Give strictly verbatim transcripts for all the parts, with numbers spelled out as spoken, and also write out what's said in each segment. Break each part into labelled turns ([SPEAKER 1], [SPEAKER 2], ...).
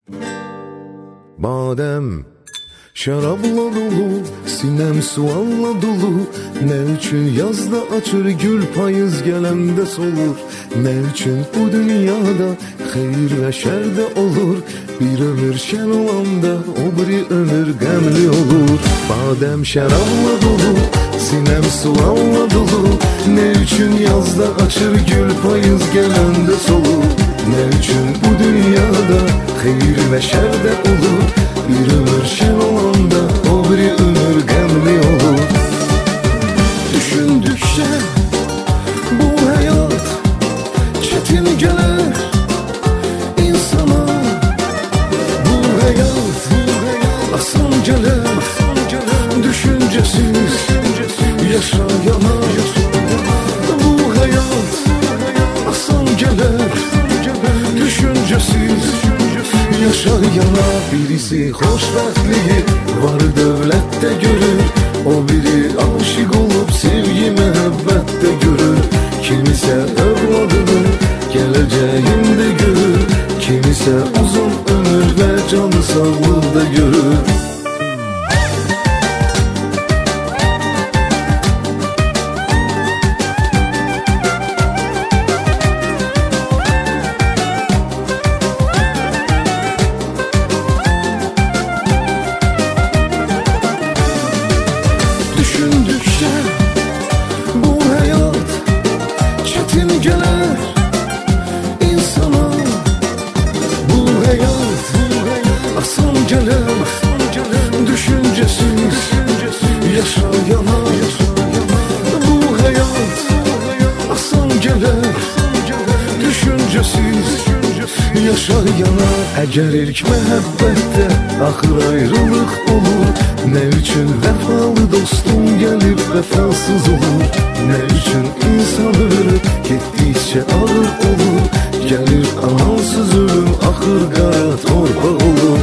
[SPEAKER 1] Badem şarabla dolu, sinem sualla dolu. Ne üçün yazda açır gül, payız gelende solur. Ne üçün bu dünyada hayır ve şer de olur. Bir ömür şen olanda o bir ömür gemli olur. Badem şarabla dolu, sinem sualla dolu. Ne üçün yazda açır gül, payız gelende solur. Ne üçün bu dünyada hayır ve şer de olur. Bir ömür şen olanda o bir ömür gemli olur. Düşündükçe bu hayat çetin gelir insana. Bu hayat asan gelir, düşüncesiz yaşayana. Bu hayat asan gelir, düşüncesiz yaşayana. Birisi hoşbəxtliyi var dövlətdə görür, o biri aşık olup sevgi məhəbbətdə görür. Kimisə övladını gələcəyində görür, kimisə uzun ömür və canı sağlıqda görür. Düşündükçe bu hayat çetin gelir insana. Bu hayat asan gelir, düşüncesiz yaşayana. Bu hayat asan gelir, düşüncesiz yaşayana. Əgər ilk məhəbbətdə axır ayrılıq olur, nə üçün vəfalı dostum gəlib vəfasız olur. Nə üçün insan ölür, getdikcə ağır olur. Gəlir amansız ölüm, axır qara torpaq olur.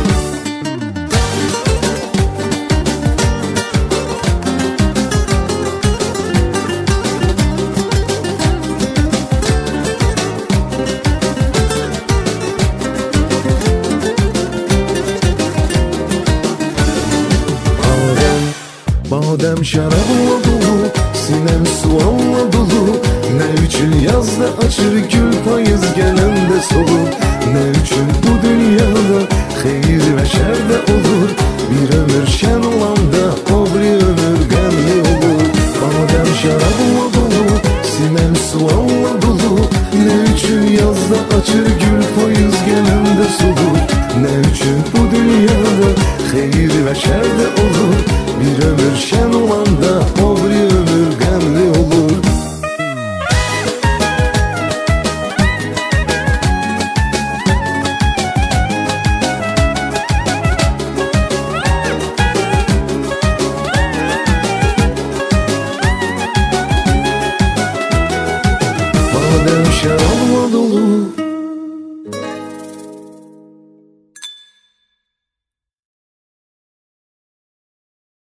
[SPEAKER 1] Badem şarabla dolu, sinem sualla dolu. Ne üçün yazda açır gül, payız gelende solur. Ne üçün bu dünyada hayır ve şer de olur. Bir ömür şen olanda o bir ömür gemli olur. Badem şarabla dolu, sinem sualla dolu. Ne üçün yazda açır gül, payız gelende solur. Ne üçün bu dünyada hayır ve şer de olur. Bir ömür şen olanda o bir ömür gemli olur. Badem şarabla